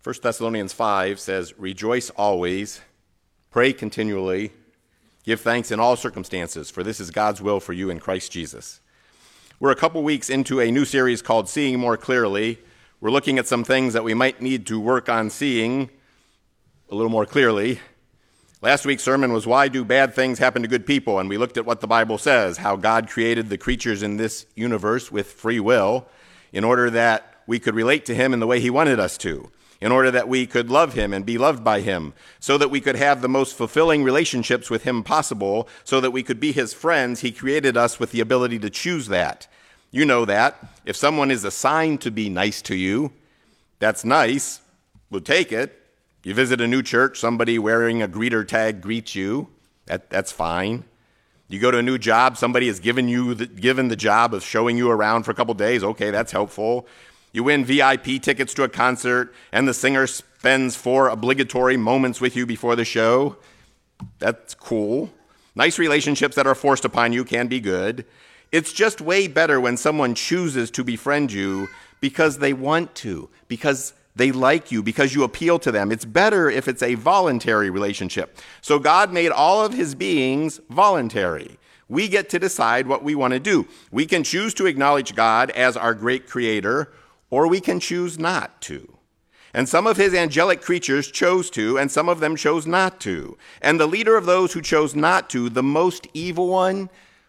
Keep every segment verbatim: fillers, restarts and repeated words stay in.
First Thessalonians five says, "Rejoice always, pray continually, give thanks in all circumstances, for this is God's will for you in Christ Jesus." We're a couple weeks into a new series called Seeing More Clearly. We're looking at some things that we might need to work on seeing a little more clearly. Last week's sermon was, "Why do bad things happen to good people?" And we looked at what the Bible says, how God created the creatures in this universe with free will in order that we could relate to him in the way he wanted us to, in order that we could love him and be loved by him, so that we could have the most fulfilling relationships with him possible, so that we could be his friends. He created us with the ability to choose that. You know that. If someone is assigned to be nice to you, that's nice. We'll take it. You visit a new church, somebody wearing a greeter tag greets you. That, that's fine. You go to a new job, somebody has given you the, given the job of showing you around for a couple days. Okay, that's helpful. You win V I P tickets to a concert, and the singer spends four obligatory moments with you before the show. That's cool. Nice relationships that are forced upon you can be good. It's just way better when someone chooses to befriend you because they want to, because they like you, because you appeal to them. It's better if it's a voluntary relationship. So God made all of his beings voluntary. We get to decide what we want to do. We can choose to acknowledge God as our great creator, or we can choose not to. And some of his angelic creatures chose to, and some of them chose not to. And the leader of those who chose not to, the most evil one,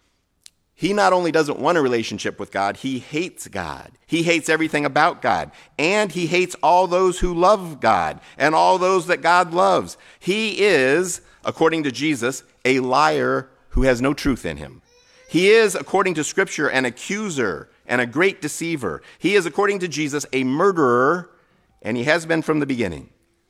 he not only doesn't want a relationship with God, he hates God. He hates everything about God. And he hates all those who love God and all those that God loves. He is, according to Jesus, a liar who has no truth in him. He is, according to Scripture, an accuser and a great deceiver. He is, according to Jesus, a murderer, and he has been from the beginning.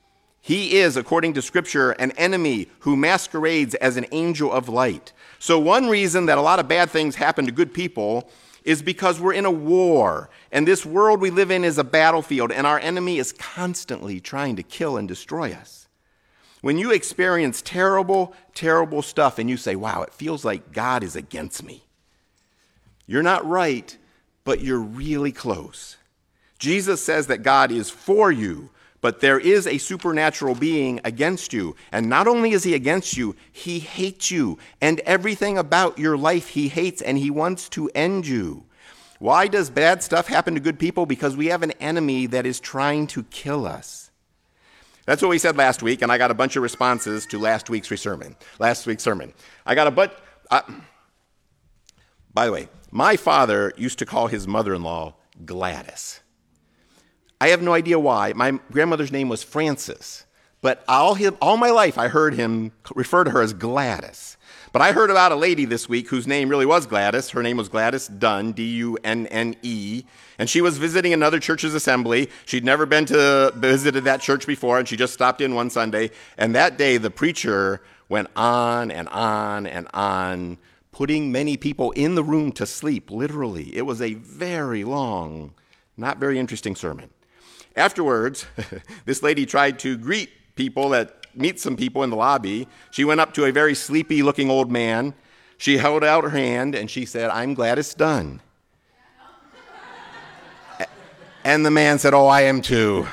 He is, according to Scripture, an enemy who masquerades as an angel of light. So one reason that a lot of bad things happen to good people is because we're in a war, and this world we live in is a battlefield, and our enemy is constantly trying to kill and destroy us. When you experience terrible, terrible stuff and you say, "Wow, it feels like God is against me," you're not right, but you're really close. Jesus says that God is for you, but there is a supernatural being against you. And not only is he against you, he hates you. And everything about your life he hates, and he wants to end you. Why does bad stuff happen to good people? Because we have an enemy that is trying to kill us. That's what we said last week, and I got a bunch of responses to last week's sermon. Last week's sermon. I got a bunch... Uh, by the way, my father used to call his mother-in-law Gladys. I have no idea why. My grandmother's name was Frances, but all, his, all my life I heard him refer to her as Gladys. But I heard about a lady this week whose name really was Gladys. Her name was Gladys Dunn, D U N N E, and she was visiting another church's assembly. She'd never been to visited that church before, and she just stopped in one Sunday. And that day, the preacher went on and on and on, putting many people in the room to sleep, literally. It was a very long, not very interesting sermon. Afterwards, this lady tried to greet people, that meet some people in the lobby. She went up to a very sleepy-looking old man. She held out her hand, and she said, "I'm Gladys Dunn." And the man said, "Oh, I am too."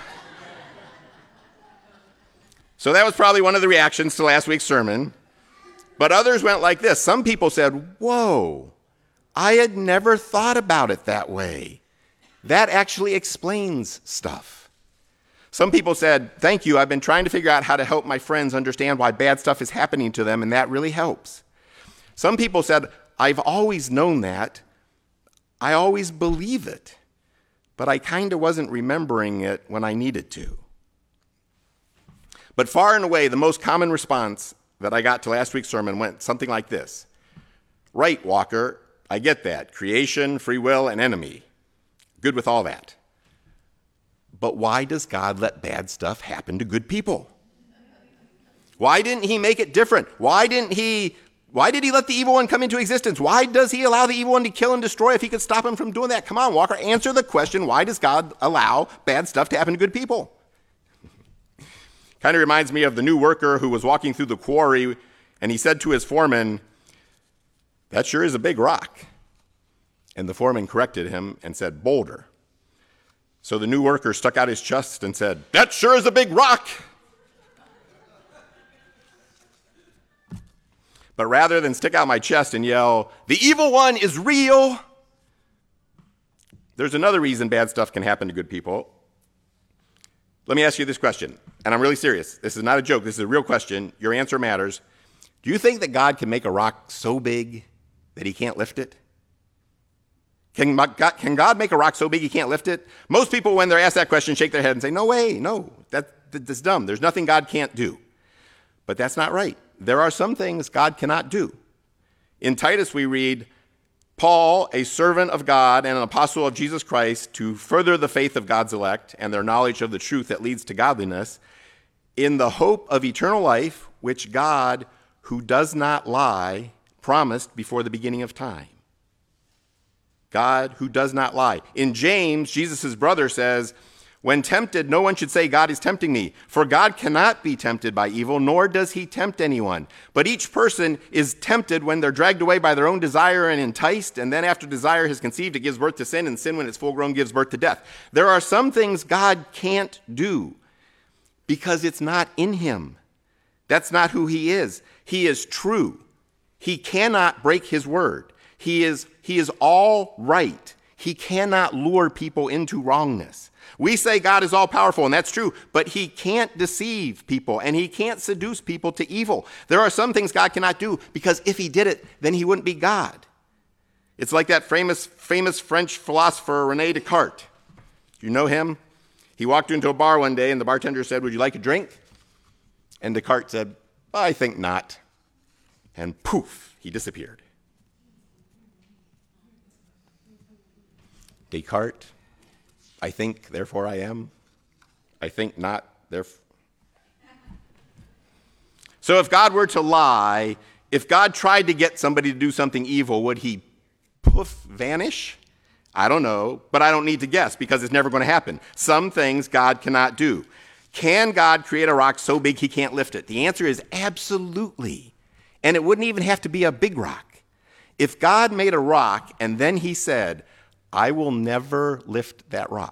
So that was probably one of the reactions to last week's sermon. But others went like this. Some people said, "Whoa, I had never thought about it that way. That actually explains stuff." Some people said, "Thank you, I've been trying to figure out how to help my friends understand why bad stuff is happening to them, and that really helps." Some people said, "I've always known that. I always believe it, but I kind of wasn't remembering it when I needed to." But far and away, the most common response that I got to last week's sermon went something like this. "Right, Walker, I get that. Creation, free will, and enemy. Good with all that. But why does God let bad stuff happen to good people? Why didn't he make it different? Why didn't he, why did he let the evil one come into existence? Why does he allow the evil one to kill and destroy if he could stop him from doing that? Come on, Walker, answer the question, why does God allow bad stuff to happen to good people?" Kind of reminds me of the new worker who was walking through the quarry, and he said to his foreman, "That sure is a big rock." And the foreman corrected him and said, "Boulder." So the new worker stuck out his chest and said, "That sure is a big rock." But rather than stick out my chest and yell, "The evil one is real," there's another reason bad stuff can happen to good people. Let me ask you this question, and I'm really serious. This is not a joke. This is a real question. Your answer matters. Do you think that God can make a rock so big that he can't lift it? Can God, can God make a rock so big he can't lift it? Most people, when they're asked that question, shake their head and say, "No way, no, that, that, that's dumb. There's nothing God can't do." But that's not right. There are some things God cannot do. In Titus, we read, "Paul, a servant of God and an apostle of Jesus Christ, to further the faith of God's elect and their knowledge of the truth that leads to godliness, in the hope of eternal life, which God, who does not lie, promised before the beginning of time." God, who does not lie. In James, Jesus' brother says, "When tempted, no one should say, 'God is tempting me.' For God cannot be tempted by evil, nor does he tempt anyone. But each person is tempted when they're dragged away by their own desire and enticed, and then after desire has conceived, it gives birth to sin, and sin, when it's full grown, gives birth to death." There are some things God can't do because it's not in him. That's not who he is. He is true. He cannot break his word. He is, he is all right. He cannot lure people into wrongness. We say God is all powerful, and that's true, but he can't deceive people, and he can't seduce people to evil. There are some things God cannot do, because if he did it, then he wouldn't be God. It's like that famous, famous French philosopher, René Descartes. You know him? He walked into a bar one day, and the bartender said, "Would you like a drink?" And Descartes said, "I think not." And poof, he disappeared. Descartes, I think, therefore I am. I think not, therefore. So if God were to lie, if God tried to get somebody to do something evil, would he poof, vanish? I don't know, but I don't need to guess because it's never going to happen. Some things God cannot do. Can God create a rock so big he can't lift it? The answer is absolutely. And it wouldn't even have to be a big rock. If God made a rock and then he said, "I will never lift that rock,"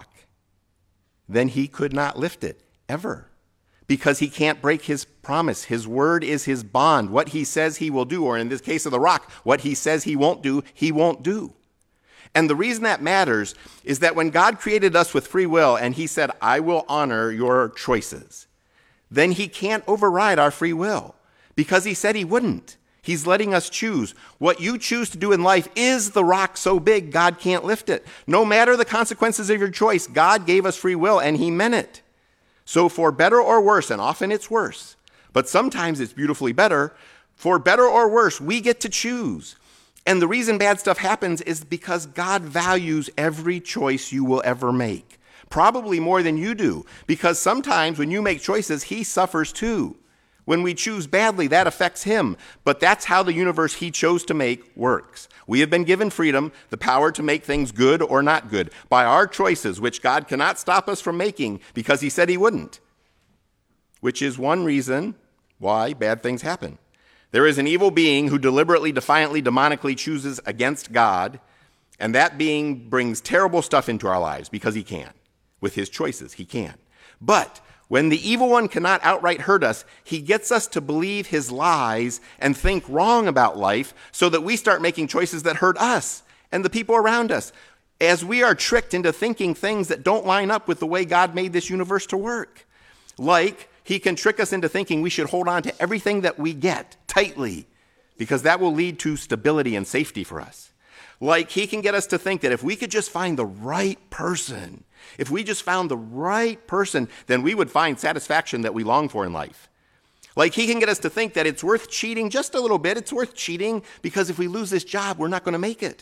then he could not lift it, ever. Because he can't break his promise. His word is his bond. What he says he will do, or in this case of the rock, what he says he won't do, he won't do. And the reason that matters is that when God created us with free will and he said, "I will honor your choices," then he can't override our free will because he said he wouldn't. He's letting us choose. What you choose to do in life is the rock so big God can't lift it. No matter the consequences of your choice, God gave us free will and he meant it. So for better or worse, and often it's worse, but sometimes it's beautifully better, for better or worse, we get to choose. And the reason bad stuff happens is because God values every choice you will ever make. Probably more than you do, because sometimes when you make choices, he suffers too. When we choose badly, that affects him. But that's how the universe he chose to make works. We have been given freedom, the power to make things good or not good, by our choices, which God cannot stop us from making because he said he wouldn't. Which is one reason why bad things happen. There is an evil being who deliberately, defiantly, demonically chooses against God, and that being brings terrible stuff into our lives because he can. With his choices, he can. But when the evil one cannot outright hurt us, he gets us to believe his lies and think wrong about life so that we start making choices that hurt us and the people around us, as we are tricked into thinking things that don't line up with the way God made this universe to work. Like, he can trick us into thinking we should hold on to everything that we get tightly because that will lead to stability and safety for us. Like, he can get us to think that if we could just find the right person, if we just found the right person, then we would find satisfaction that we long for in life. Like, he can get us to think that it's worth cheating just a little bit. It's worth cheating because if we lose this job, we're not going to make it.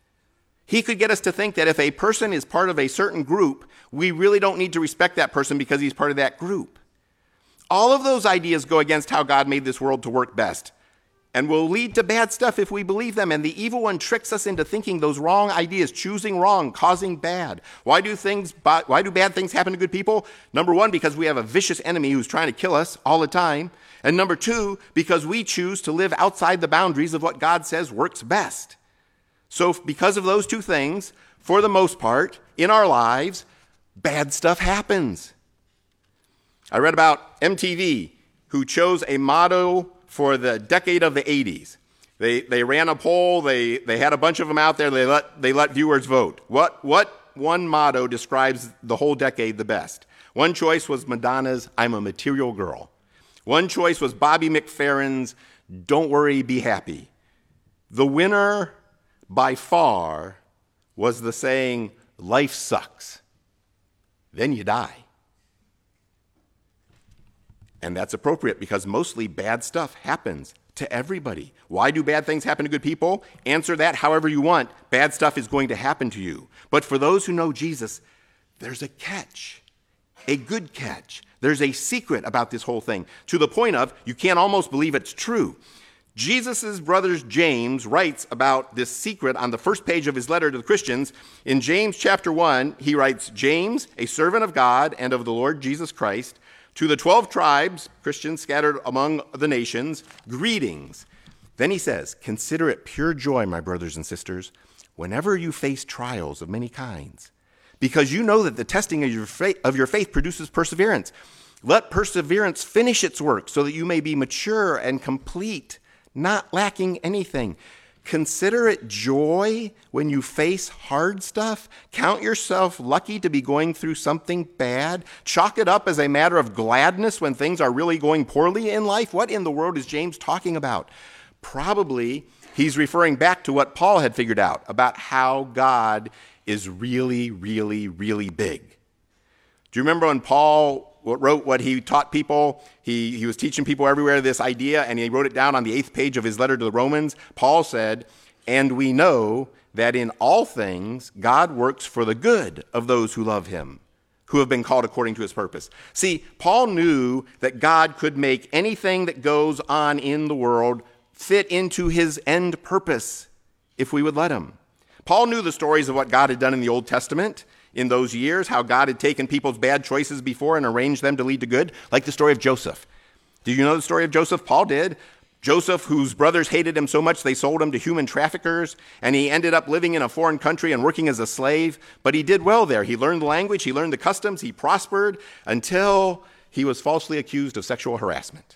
He could get us to think that if a person is part of a certain group, we really don't need to respect that person because he's part of that group. All of those ideas go against how God made this world to work best and will lead to bad stuff if we believe them. And the evil one tricks us into thinking those wrong ideas, choosing wrong, causing bad. Why do things? Why do bad things happen to good people? Number one, because we have a vicious enemy who's trying to kill us all the time. And number two, because we choose to live outside the boundaries of what God says works best. So because of those two things, for the most part, in our lives, bad stuff happens. I read about M T V, who chose a motto for the decade of the eighties. They they ran a poll. They they had a bunch of them out there. They let they let viewers vote. What what one motto describes the whole decade the best? One choice was Madonna's "I'm a Material Girl." One choice was Bobby McFerrin's "Don't Worry, Be Happy." The winner, by far, was the saying, "Life sucks. Then you die." And that's appropriate because mostly bad stuff happens to everybody. Why do bad things happen to good people? Answer that however you want. Bad stuff is going to happen to you. But for those who know Jesus, there's a catch, a good catch. There's a secret about this whole thing, to the point of you can't almost believe it's true. Jesus' brother James writes about this secret on the first page of his letter to the Christians. In James chapter one, he writes, "James, a servant of God and of the Lord Jesus Christ, to the twelve tribes, Christians scattered among the nations, greetings." Then he says, "Consider it pure joy, my brothers and sisters, whenever you face trials of many kinds, because you know that the testing of your faith, of your faith produces perseverance. Let perseverance finish its work so that you may be mature and complete, not lacking anything. Consider it joy when you face hard stuff. Count yourself lucky to be going through something bad. Chalk it up as a matter of gladness when things are really going poorly in life." What in the world is James talking about? Probably he's referring back to what Paul had figured out about how God is really, really, really big. Do you remember when Paul wrote what he taught people? He, he was teaching people everywhere this idea, and he wrote it down on the eighth page of his letter to the Romans. Paul said, "And we know that in all things God works for the good of those who love him, who have been called according to his purpose." See, Paul knew that God could make anything that goes on in the world fit into his end purpose if we would let him. Paul knew the stories of what God had done in the Old Testament in those years, how God had taken people's bad choices before and arranged them to lead to good, like the story of Joseph. Did you know the story of Joseph? Paul did. Joseph, whose brothers hated him so much they sold him to human traffickers, and he ended up living in a foreign country and working as a slave, but he did well there. He learned the language, he learned the customs, he prospered until he was falsely accused of sexual harassment,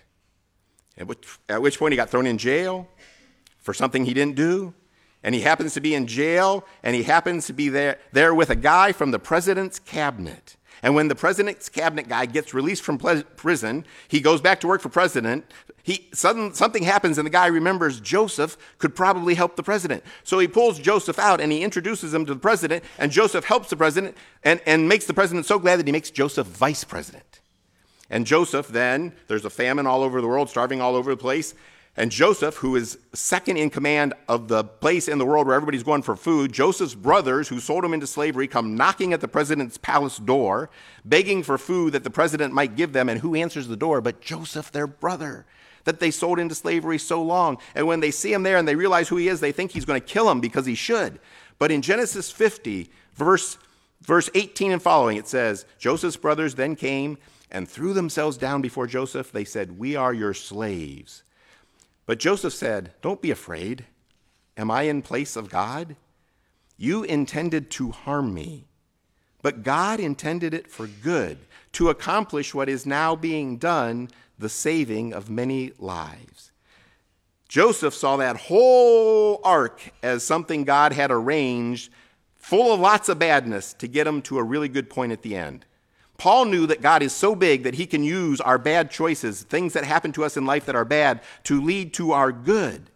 at which, at which point he got thrown in jail for something he didn't do. And he happens to be in jail, and he happens to be there, there with a guy from the president's cabinet. And when the president's cabinet guy gets released from ple- prison, he goes back to work for president. He sudden, something happens, and the guy remembers Joseph could probably help the president. So he pulls Joseph out, and he introduces him to the president, and Joseph helps the president and, and makes the president so glad that he makes Joseph vice president. And Joseph then, there's a famine all over the world, starving all over the place. And Joseph, who is second in command of the place in the world where everybody's going for food, Joseph's brothers, who sold him into slavery, come knocking at the president's palace door, begging for food that the president might give them. And who answers the door but Joseph, their brother, that they sold into slavery so long? And when they see him there and they realize who he is, they think he's going to kill him because he should. But in Genesis fifty, verse, verse eighteen and following, it says, "Joseph's brothers then came and threw themselves down before Joseph. They said, 'We are your slaves.' But Joseph said, 'Don't be afraid. Am I in place of God? You intended to harm me, but God intended it for good, to accomplish what is now being done, the saving of many lives.'" Joseph saw that whole arc as something God had arranged, full of lots of badness, to get him to a really good point at the end. Paul knew that God is so big that he can use our bad choices, things that happen to us in life that are bad, to lead to our good.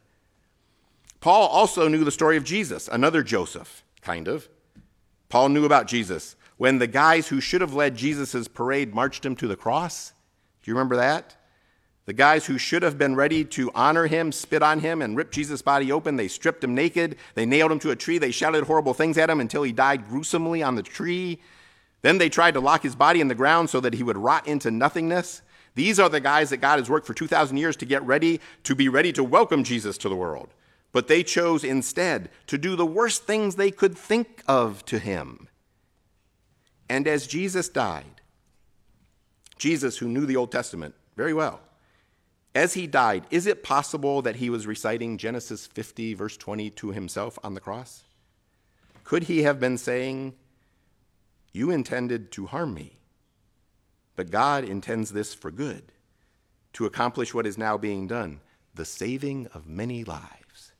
Paul also knew the story of Jesus, another Joseph, kind of. Paul knew about Jesus when the guys who should have led Jesus' parade marched him to the cross. Do you remember that? The guys who should have been ready to honor him, spit on him, and rip Jesus' body open, they stripped him naked. They nailed him to a tree. They shouted horrible things at him until he died gruesomely on the tree. Then they tried to lock his body in the ground so that he would rot into nothingness. These are the guys that God has worked for two thousand years to get ready, to be ready to welcome Jesus to the world. But they chose instead to do the worst things they could think of to him. And as Jesus died, Jesus, who knew the Old Testament very well, as he died, is it possible that he was reciting Genesis fifty, verse twenty to himself on the cross? Could he have been saying, you intended to harm me, but God intends this for good, to accomplish what is now being done, the saving of many lives.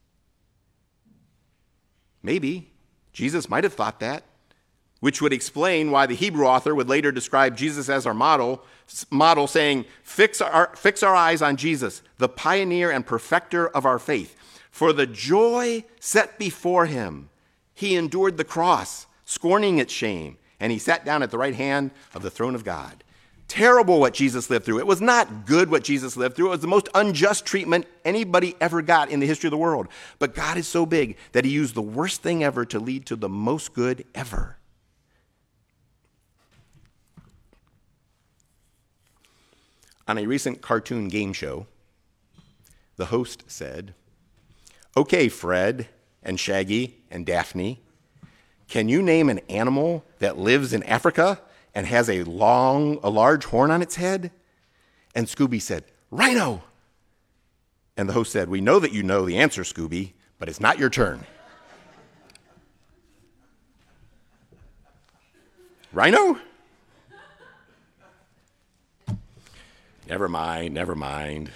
Maybe Jesus might have thought that, which would explain why the Hebrew author would later describe Jesus as our model, model saying, fix our, fix our eyes on Jesus, the pioneer and perfecter of our faith. For the joy set before him, he endured the cross, scorning its shame, and he sat down at the right hand of the throne of God. Terrible what Jesus lived through. It was not good what Jesus lived through. It was the most unjust treatment anybody ever got in the history of the world. But God is so big that he used the worst thing ever to lead to the most good ever. On a recent cartoon game show, the host said, "Okay, Fred and Shaggy and Daphne, can you name an animal that lives in Africa and has a long, a large horn on its head?" And Scooby said, "Rhino." And the host said, "We know that you know the answer, Scooby, but it's not your turn." Rhino? Never mind, never mind.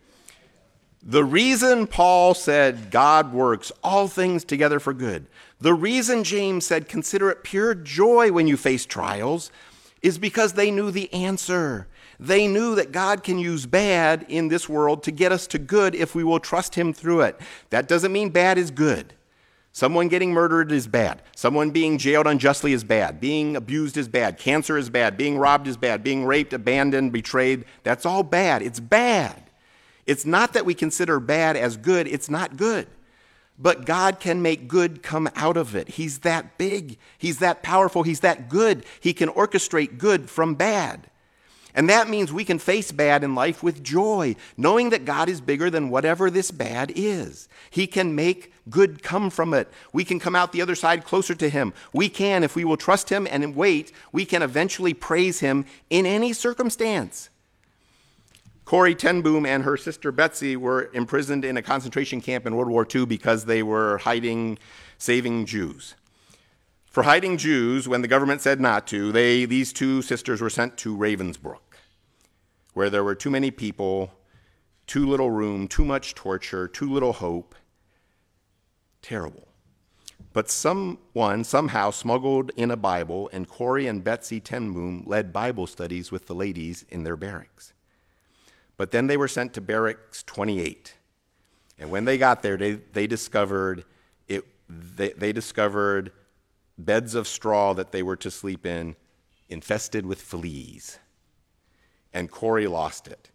The reason Paul said God works all things together for good, the reason James said consider it pure joy when you face trials, is because they knew the answer. They knew that God can use bad in this world to get us to good if we will trust him through it. That doesn't mean bad is good. Someone getting murdered is bad. Someone being jailed unjustly is bad. Being abused is bad. Cancer is bad. Being robbed is bad. Being raped, abandoned, betrayed, that's all bad. It's bad. It's not that we consider bad as good. It's not good. But God can make good come out of it. He's that big. He's that powerful. He's that good. He can orchestrate good from bad. And that means we can face bad in life with joy, knowing that God is bigger than whatever this bad is. He can make good come from it. We can come out the other side closer to him. We can, if we will trust him and wait, we can eventually praise him in any circumstance. Corrie ten Boom and her sister Betsy were imprisoned in a concentration camp in World War Two because they were hiding, saving Jews. For hiding Jews, when the government said not to, they, these two sisters were sent to Ravensbrück, where there were too many people, too little room, too much torture, too little hope. Terrible. But someone somehow smuggled in a Bible, and Corrie and Betsy ten Boom led Bible studies with the ladies in their barracks. But then they were sent to barracks twenty-eight. And when they got there, they, they discovered it. They, they discovered beds of straw that they were to sleep in, infested with fleas. And Corrie lost it.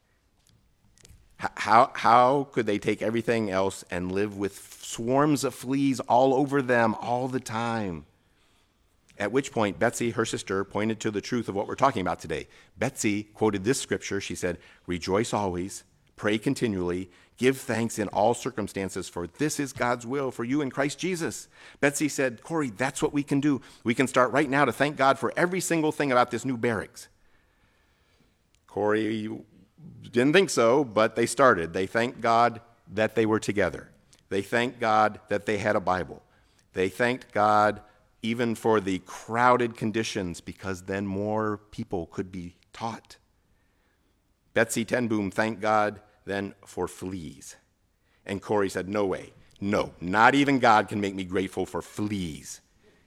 How, how could they take everything else and live with swarms of fleas all over them all the time? At which point, Betsy, her sister, pointed to the truth of what we're talking about today. Betsy quoted this scripture. She said, "Rejoice always, pray continually, give thanks in all circumstances, for this is God's will for you in Christ Jesus." Betsy said, "Corrie, that's what we can do. We can start right now to thank God for every single thing about this new barracks." Corrie didn't think so, but they started. They thanked God that they were together. They thanked God that they had a Bible. They thanked God even for the crowded conditions, because then more people could be taught. Betsy ten Boom thanked God then for fleas. And Corrie said, "No way. No, not even God can make me grateful for fleas."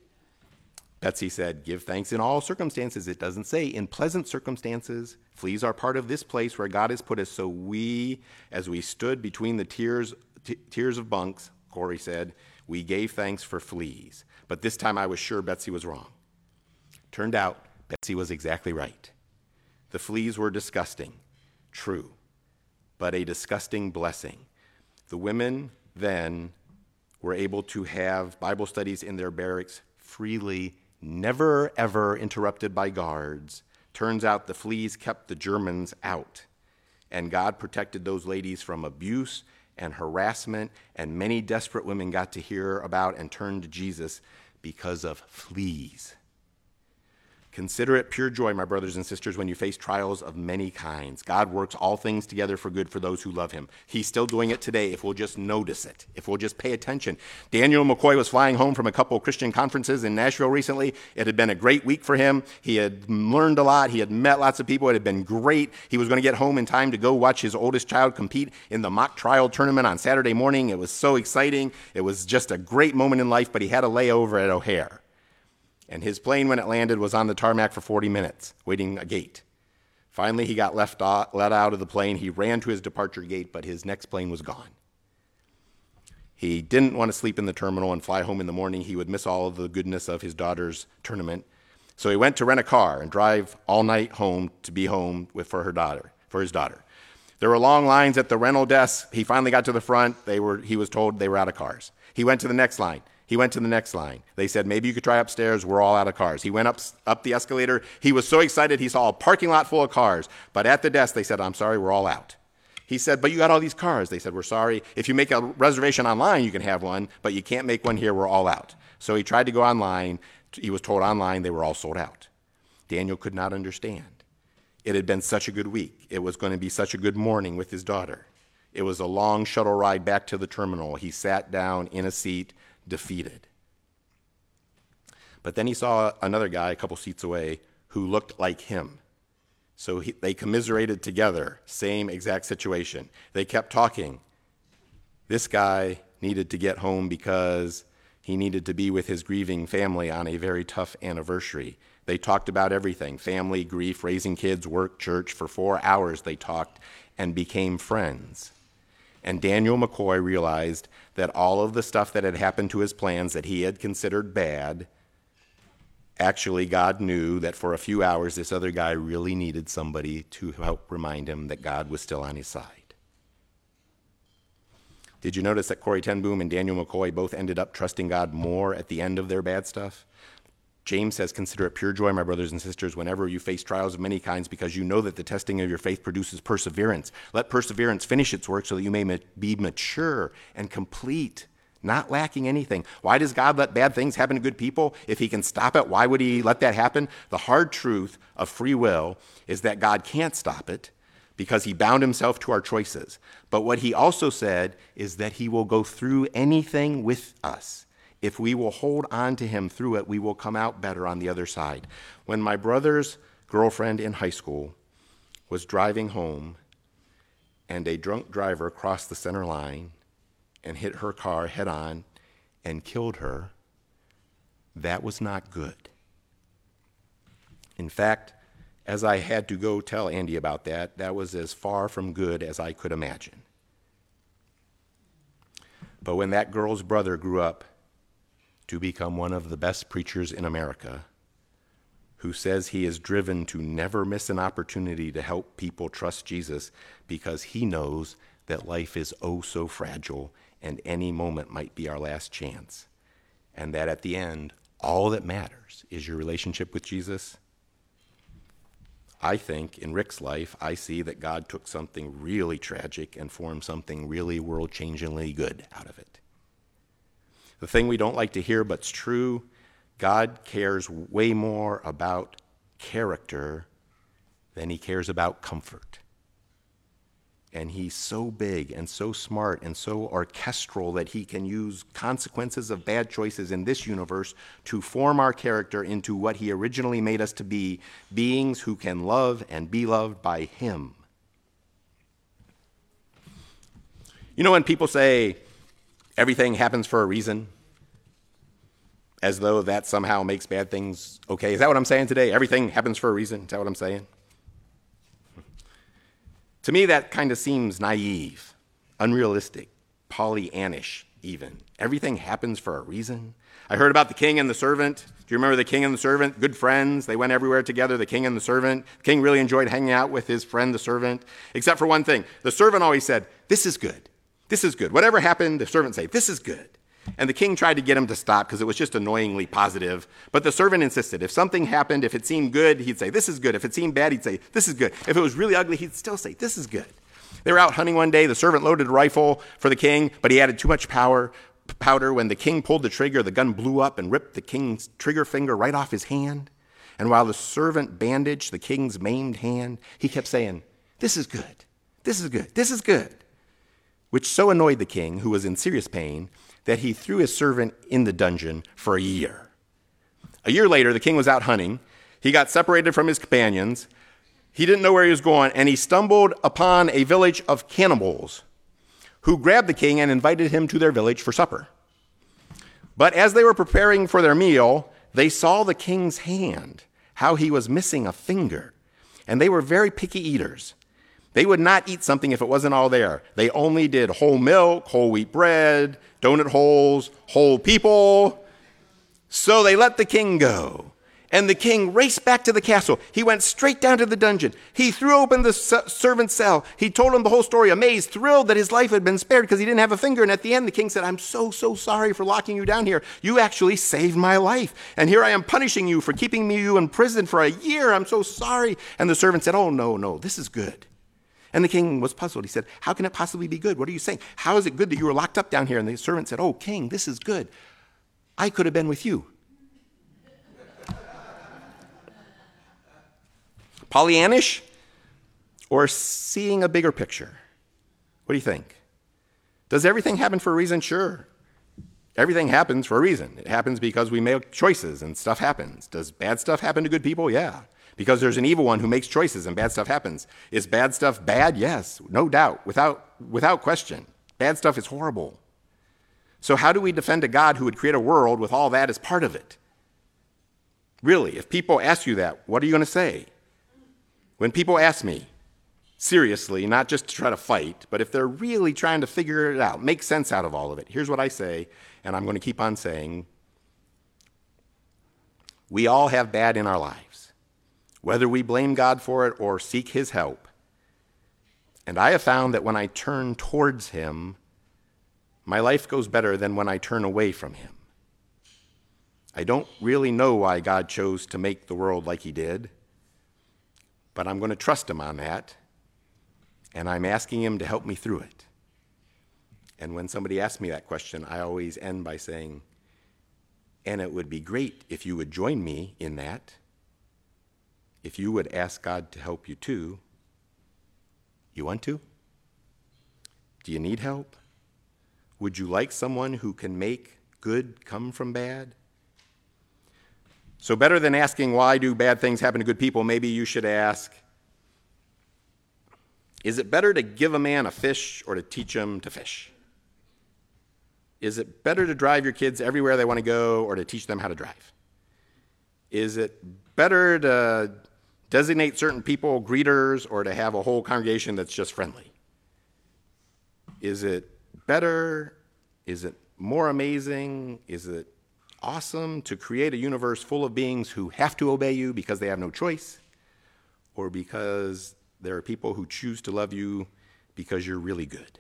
Betsy said, "Give thanks in all circumstances." It doesn't say in pleasant circumstances. Fleas are part of this place where God has put us. So we, as we stood between the tiers, t- tiers of bunks, Corrie said, we gave thanks for fleas. But this time I was sure Betsy was wrong. Turned out Betsy was exactly right. The fleas were disgusting, true, but a disgusting blessing. The women then were able to have Bible studies in their barracks freely, never ever interrupted by guards. Turns out the fleas kept the Germans out, and God protected those ladies from abuse and harassment, and many desperate women got to hear about and turn to Jesus because of fleas. Consider it pure joy, my brothers and sisters, when you face trials of many kinds. God works all things together for good for those who love him. He's still doing it today if we'll just notice it, if we'll just pay attention. Daniel McCoy was flying home from a couple of Christian conferences in Nashville recently. It had been a great week for him. He had learned a lot. He had met lots of people. It had been great. He was going to get home in time to go watch his oldest child compete in the mock trial tournament on Saturday morning. It was so exciting. It was just a great moment in life, but he had a layover at O'Hare. And his plane, when it landed, was on the tarmac for forty minutes, waiting a gate. Finally, he got left out, let out of the plane. He ran to his departure gate, but his next plane was gone. He didn't want to sleep in the terminal and fly home in the morning. He would miss all of the goodness of his daughter's tournament. So he went to rent a car and drive all night home to be home with for her daughter, for his daughter. There were long lines at the rental desk. He finally got to the front. They were, he was told they were out of cars. He went to the next line. He went to the next line. They said, maybe you could try upstairs. We're all out of cars. He went up, up the escalator. He was so excited he saw a parking lot full of cars. But at the desk, they said, I'm sorry, we're all out. He said, but you got all these cars. They said, we're sorry. If you make a reservation online, you can have one, but you can't make one here. We're all out. So he tried to go online. He was told online they were all sold out. Daniel could not understand. It had been such a good week. It was going to be such a good morning with his daughter. It was a long shuttle ride back to the terminal. He sat down in a seat, defeated. But then he saw another guy a couple seats away who looked like him. So he, they commiserated together, same exact situation. They kept talking. This guy needed to get home because he needed to be with his grieving family on a very tough anniversary. They talked about everything, family, grief, raising kids, work, church. For four hours they talked and became friends. And Daniel McCoy realized that all of the stuff that had happened to his plans that he had considered bad, actually God knew that for a few hours this other guy really needed somebody to help remind him that God was still on his side. Did you notice that Corrie ten Boom and Daniel McCoy both ended up trusting God more at the end of their bad stuff? James says, consider it pure joy, my brothers and sisters, whenever you face trials of many kinds, because you know that the testing of your faith produces perseverance. Let perseverance finish its work so that you may be mature and complete, not lacking anything. Why does God let bad things happen to good people? If he can stop it, why would he let that happen? The hard truth of free will is that God can't stop it because he bound himself to our choices. But what he also said is that he will go through anything with us. If we will hold on to him through it, we will come out better on the other side. When my brother's girlfriend in high school was driving home and a drunk driver crossed the center line and hit her car head on and killed her, that was not good. In fact, as I had to go tell Andy about that, that was as far from good as I could imagine. But when that girl's brother grew up to become one of the best preachers in America, who says he is driven to never miss an opportunity to help people trust Jesus because he knows that life is oh so fragile and any moment might be our last chance, and that at the end, all that matters is your relationship with Jesus. I think in Rick's life, I see that God took something really tragic and formed something really world-changingly good out of it. The thing we don't like to hear, but's true, God cares way more about character than he cares about comfort. And he's so big and so smart and so orchestral that he can use consequences of bad choices in this universe to form our character into what he originally made us to be, beings who can love and be loved by him. You know when people say everything happens for a reason, as though that somehow makes bad things okay? Is that what I'm saying today? Everything happens for a reason? Is that what I'm saying? To me, that kind of seems naive, unrealistic, Pollyannish even. Everything happens for a reason. I heard about the king and the servant. Do you remember the king and the servant? Good friends. They went everywhere together, the king and the servant. The king really enjoyed hanging out with his friend, the servant, except for one thing. The servant always said, this is good. This is good. Whatever happened, the servant said, this is good. And the king tried to get him to stop because it was just annoyingly positive. But the servant insisted. If something happened, if it seemed good, he'd say, this is good. If it seemed bad, he'd say, this is good. If it was really ugly, he'd still say, this is good. They were out hunting one day. The servant loaded a rifle for the king, but he added too much power, powder. When the king pulled the trigger, the gun blew up and ripped the king's trigger finger right off his hand. And while the servant bandaged the king's maimed hand, he kept saying, "This is good, this is good, this is good," which so annoyed the king, who was in serious pain, that he threw his servant in the dungeon for a year. A year later, the king was out hunting. He got separated from his companions. He didn't know where he was going, and he stumbled upon a village of cannibals who grabbed the king and invited him to their village for supper. But as they were preparing for their meal, they saw the king's hand, how he was missing a finger, and they were very picky eaters. They would not eat something if it wasn't all there. They only did whole milk, whole wheat bread, donut holes, whole people. So they let the king go. And the king raced back to the castle. He went straight down to the dungeon. He threw open the servant's cell. He told him the whole story, amazed, thrilled that his life had been spared because he didn't have a finger. And at the end, the king said, "I'm so, so sorry for locking you down here. You actually saved my life. And here I am punishing you for keeping me you in prison for a year. I'm so sorry." And the servant said, "Oh, no, no, this is good." And the king was puzzled. He said, "How can it possibly be good? What are you saying? How is it good that you were locked up down here?" And the servant said, "Oh, king, this is good. I could have been with you." Pollyannish or seeing a bigger picture? What do you think? Does everything happen for a reason? Sure. Everything happens for a reason. It happens because we make choices and stuff happens. Does bad stuff happen to good people? Yeah. Because there's an evil one who makes choices and bad stuff happens. Is bad stuff bad? Yes, no doubt, without, without question. Bad stuff is horrible. So how do we defend a God who would create a world with all that as part of it? Really, if people ask you that, what are you going to say? When people ask me, seriously, not just to try to fight, but if they're really trying to figure it out, make sense out of all of it, here's what I say, and I'm going to keep on saying. We all have bad in our lives, whether we blame God for it or seek his help. And I have found that when I turn towards him, my life goes better than when I turn away from him. I don't really know why God chose to make the world like he did, but I'm going to trust him on that, and I'm asking him to help me through it. And when somebody asks me that question, I always end by saying, and it would be great if you would join me in that. If you would ask God to help you too. You want to? Do you need help? Would you like someone who can make good come from bad? So better than asking, why do bad things happen to good people, maybe you should ask, is it better to give a man a fish or to teach him to fish? Is it better to drive your kids everywhere they want to go or to teach them how to drive? Is it better to designate certain people greeters or to have a whole congregation that's just friendly? Is it better? Is it more amazing? Is it awesome to create a universe full of beings who have to obey you because they have no choice, or because there are people who choose to love you because you're really good?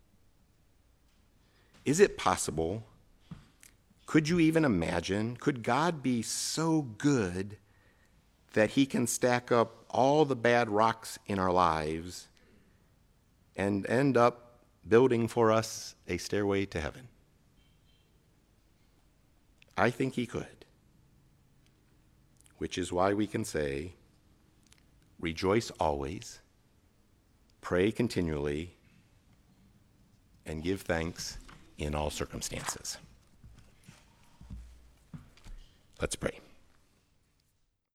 Is it possible? Could you even imagine? Could God be so good that he can stack up all the bad rocks in our lives and end up building for us a stairway to heaven? I think he could, which is why we can say, rejoice always, pray continually, and give thanks in all circumstances. Let's pray.